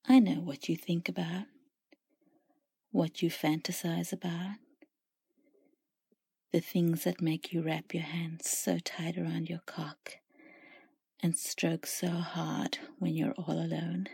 I know what you think about, what you fantasize about, the things that make you wrap your hands so tight around your cock and stroke so hard when you're all alone.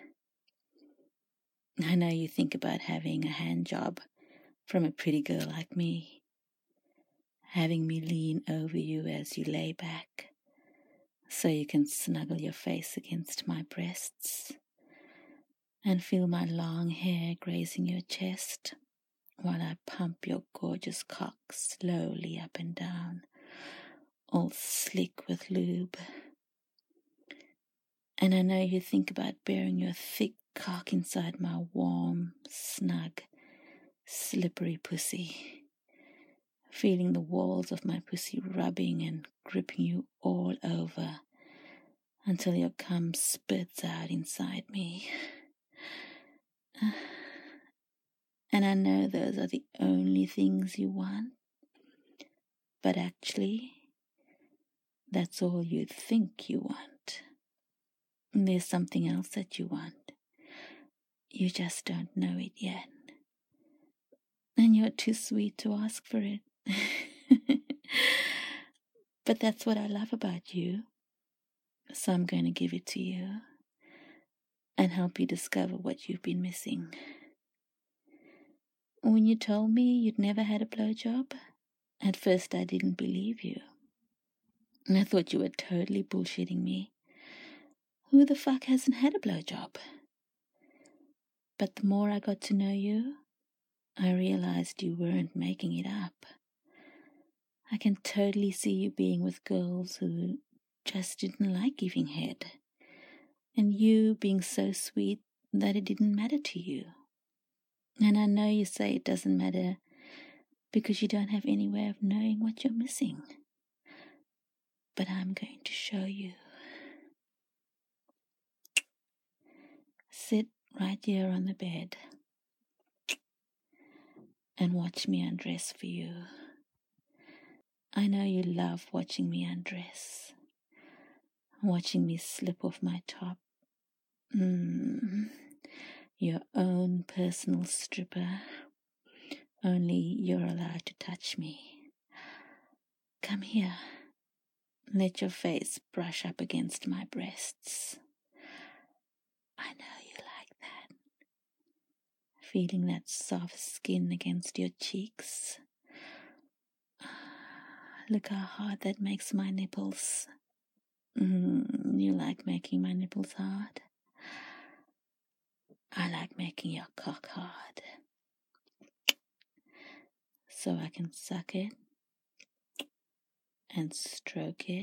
I know you think about having a hand job from a pretty girl like me, having me lean over you as you lay back so you can snuggle your face against my breasts and feel my long hair grazing your chest while I pump your gorgeous cock slowly up and down, all slick with lube. And I know you think about burying your thick cock inside my warm, snug, slippery pussy, feeling the walls of my pussy rubbing and gripping you all over until your cum spurts out inside me. And I know those are the only things you want, but actually, that's all you think you want. There's something else that you want. You just don't know it yet. And you're too sweet to ask for it. But that's what I love about you. So I'm going to give it to you and help you discover what you've been missing. When you told me you'd never had a blowjob, at first I didn't believe you. And I thought you were totally bullshitting me. Who the fuck hasn't had a blowjob? But the more I got to know you, I realized you weren't making it up. I can totally see you being with girls who just didn't like giving head, and you being so sweet that it didn't matter to you. And I know you say it doesn't matter because you don't have any way of knowing what you're missing. But I'm going to show you. Sit right here on the bed and watch me undress for you. I know you love watching me undress, watching me slip off my top. Your own personal stripper. Only you're allowed to touch me. Come here. Let your face brush up against my breasts. I know you like that. Feeling that soft skin against your cheeks. Look how hard that makes my nipples. You like making my nipples hard? I like making your cock hard. So I can suck it and stroke it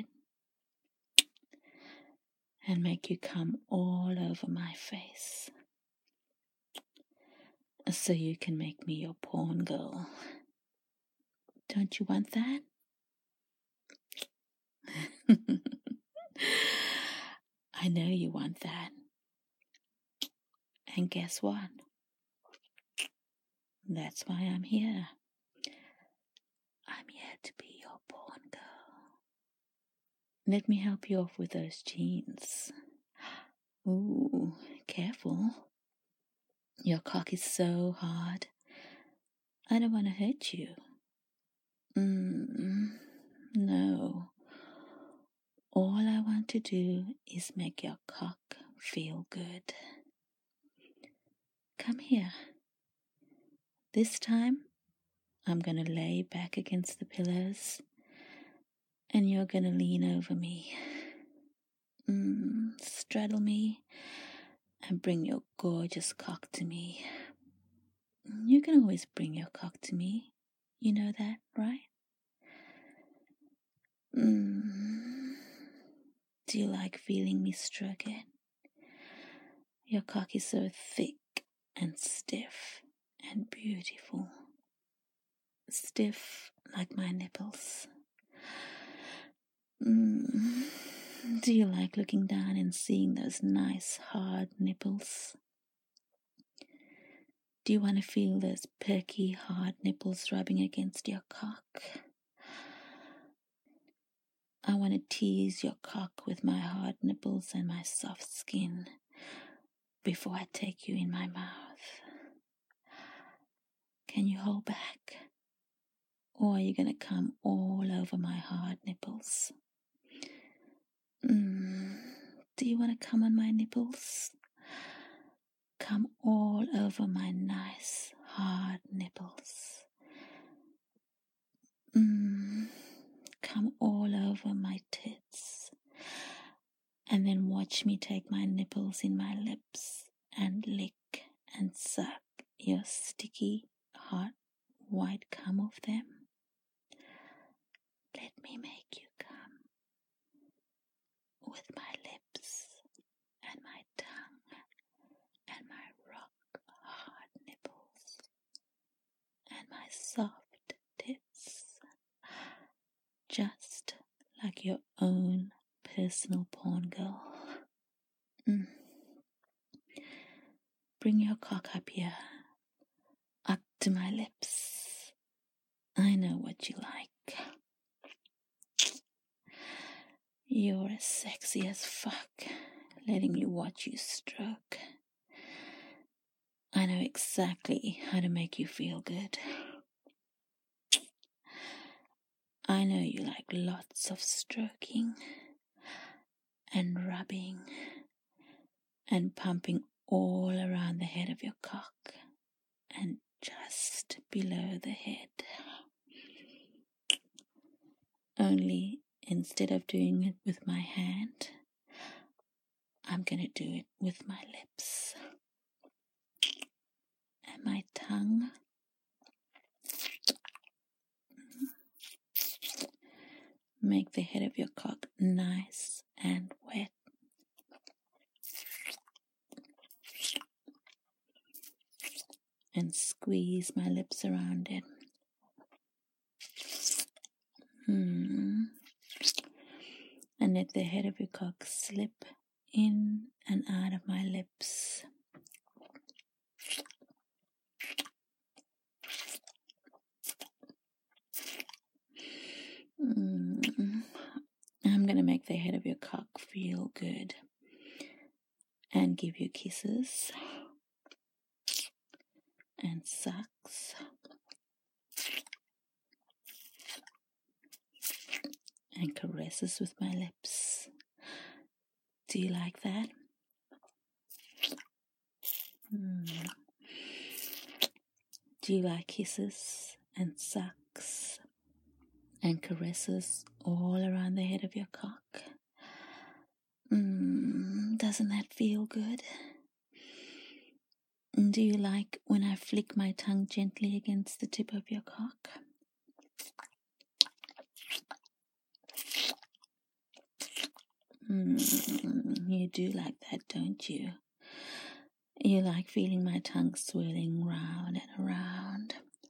and make you come all over my face. So you can make me your porn girl. Don't you want that? I know you want that. And guess what? That's why I'm here. I'm here to be your porn girl. Let me help you off with those jeans. Ooh, careful. Your cock is so hard. I don't want to hurt you. No. All I want to do is make your cock feel good. Come here. This time, I'm going to lay back against the pillows and you're going to lean over me. Straddle me and bring your gorgeous cock to me. You can always bring your cock to me. You know that, right? Do you like feeling me stroke it? Your cock is so thick and stiff and beautiful. Stiff like my nipples. Do you like looking down and seeing those nice hard nipples? Do you want to feel those perky hard nipples rubbing against your cock? I want to tease your cock with my hard nipples and my soft skin, before I take you in my mouth? Can you hold back? Or are you going to come all over my hard nipples? Do you want to come on my nipples? Come all over my nice hard nipples. Come all over my tits. And then watch me take my nipples in my lips and lick and suck your sticky, hot, white cum of them. Let me make you come with my lips and my tongue and my rock hard nipples and my soft tits, just like your own personal porn girl. Bring your cock up here, up to my lips. I know what you like. You're as sexy as fuck, letting me watch you stroke. I know exactly how to make you feel good. I know you like lots of stroking and rubbing and pumping all around the head of your cock and just below the head. Only instead of doing it with my hand, I'm going to do it with my lips and my tongue. Make the head of your cock nice and wet. And squeeze my lips around it. And let the head of your cock slip in and out of my lips. I'm going to make the head of your cock feel good and give you kisses and sucks and caresses with my lips. Do you like that? Do you like kisses and sucks and caresses all around the head of your cock? Doesn't that feel good? Do you like when I flick my tongue gently against the tip of your cock? You do like that, don't you? You like feeling my tongue swirling round and around.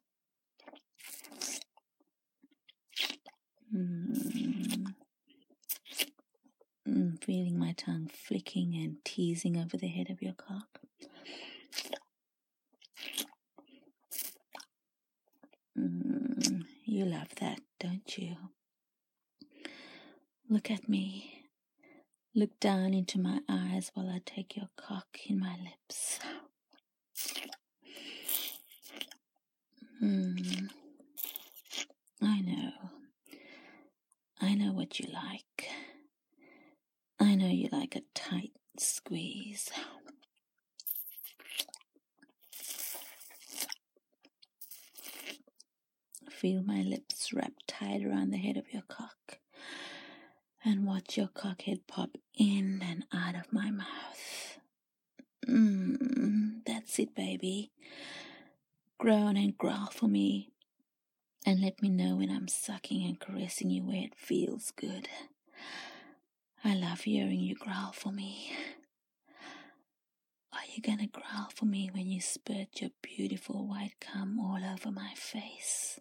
Feeling my tongue flicking and teasing over the head of your cock. You love that, don't you? Look at me. Look down into my eyes while I take your cock in my lips. I know what you like. I know you like a tight squeeze. Feel my lips wrapped tight around the head of your cock and watch your cockhead pop in and out of my mouth. That's it, baby. Groan and growl for me and let me know when I'm sucking and caressing you where it feels good. I love hearing you growl for me. Are you gonna growl for me when you spurt your beautiful white cum all over my face?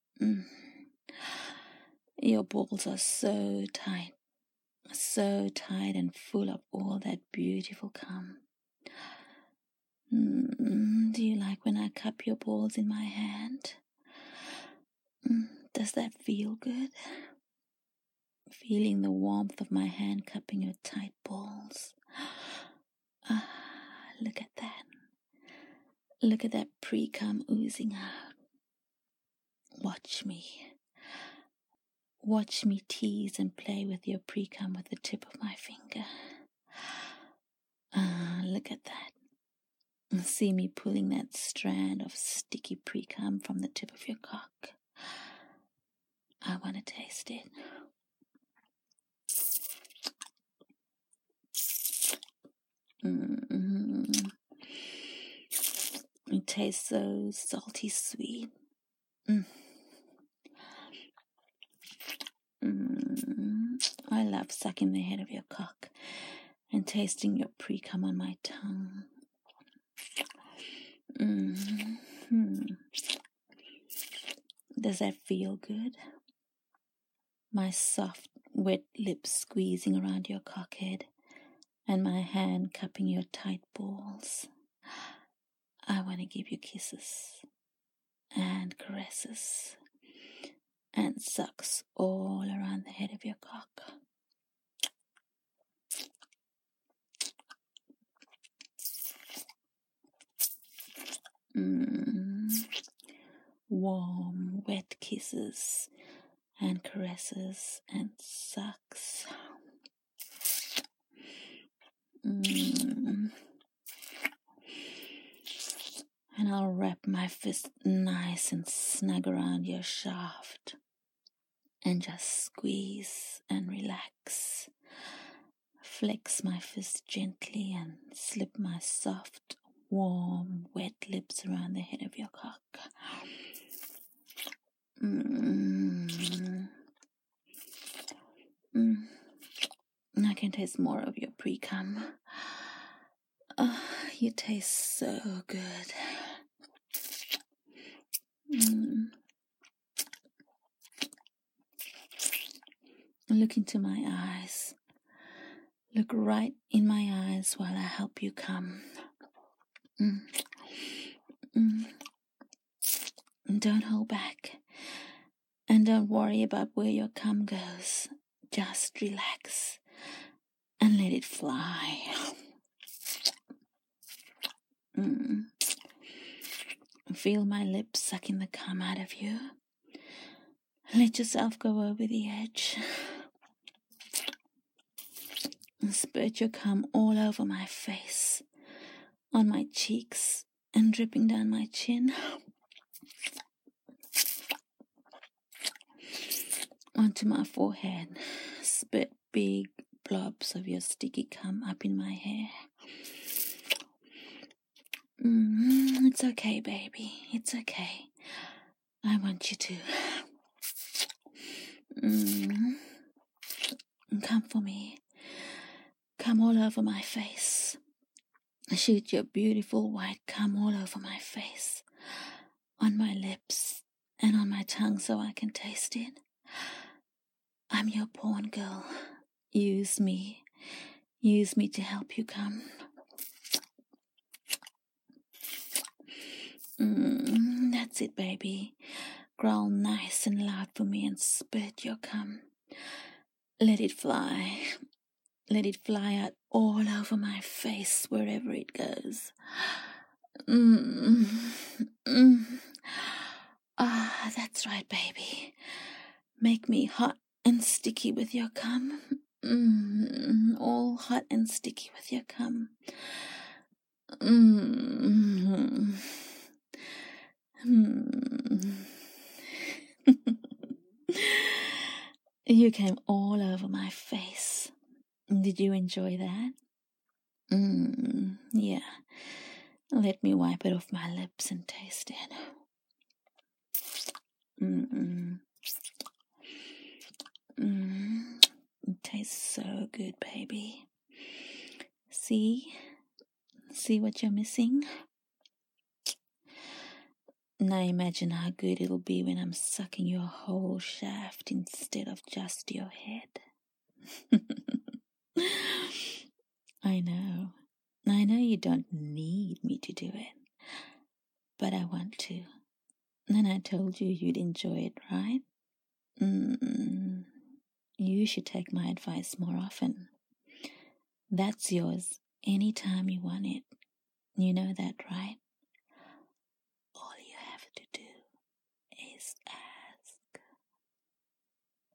Your balls are so tight and full of all that beautiful cum. Do you like when I cup your balls in my hand? Does that feel good? Feeling the warmth of my hand cupping your tight balls. Look at that pre-cum oozing out. Watch me. Watch me tease and play with your pre-cum with the tip of my finger. Look at that. See me pulling that strand of sticky pre-cum from the tip of your cock. I want to taste it. It tastes so salty sweet. I love sucking the head of your cock and tasting your pre-cum on my tongue. Does that feel good? My soft, wet lips squeezing around your cockhead and my hand cupping your tight balls. I want to give you kisses and caresses and sucks all around the head of your cock. Warm, wet kisses and caresses and sucks. And I'll wrap my fist nice and snug around your shaft and just squeeze and relax. Flex my fist gently and slip my soft, warm, wet lips around the head of your cock. I can taste more of your pre-cum. You taste so good. Look into my eyes. Look right in my eyes while I help you come. Don't hold back. And don't worry about where your cum goes. Just relax and let it fly. Feel my lips sucking the cum out of you. Let yourself go over the edge. And spurt your cum all over my face, on my cheeks, and dripping down my chin. Onto my forehead. Spit big blobs of your sticky cum up in my hair. It's okay, baby. It's okay. I want you to. Come for me. Come all over my face. Shoot your beautiful white cum all over my face, on my lips, and on my tongue so I can taste it. I'm your porn girl. Use me. Use me to help you come. That's it, baby. Growl nice and loud for me and spurt your cum. Let it fly. Let it fly out all over my face wherever it goes. That's right, baby. Make me hot and sticky with your cum. All hot and sticky with your cum. You came all over my face. Did you enjoy that? Yeah. Let me wipe it off my lips and taste it. It tastes so good, baby. See what you're missing? Now imagine how good it'll be when I'm sucking your whole shaft instead of just your head. I know you don't need me to do it, but I want to. And I told you you'd enjoy it, right? You should take my advice more often. That's yours anytime you want it. You know that, right? Peace out.